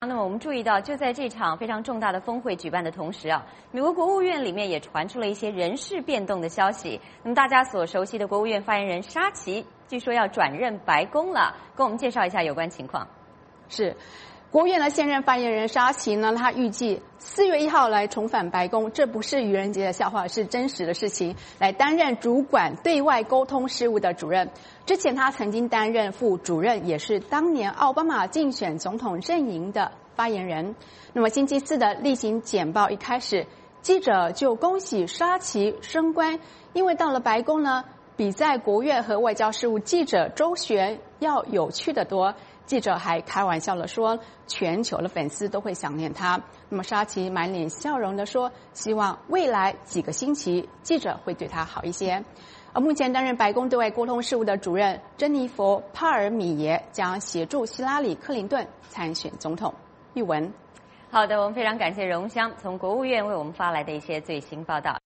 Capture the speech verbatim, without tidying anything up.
那么我们注意到，就在这场非常重大的峰会举办的同时啊，美国国务院里面也传出了一些人事变动的消息。那么大家所熟悉的国务院发言人沙奇，据说要转任白宫了，跟我们介绍一下有关情况。 是。国务院的现任发言人沙奇呢，他预计四月一号来重返白宫，这不是愚人节的笑话，是真实的事情，来担任主管对外沟通事务的主任。之前他曾经担任副主任，也是当年奥巴马竞选总统阵营的发言人。那么星期四的例行简报一开始，记者就恭喜沙奇升官，因为到了白宫呢，比在国务院和外交事务记者周旋要有趣得多。记者还开玩笑地说，全球的粉丝都会想念他。那么沙奇满脸笑容地说，希望未来几个星期记者会对他好一些。而目前担任白宫对外沟通事务的主任珍妮佛·帕尔米耶将协助希拉里·克林顿参选总统。玉文， 好的，我们非常感谢荣香从国务院为我们发来的一些最新报道。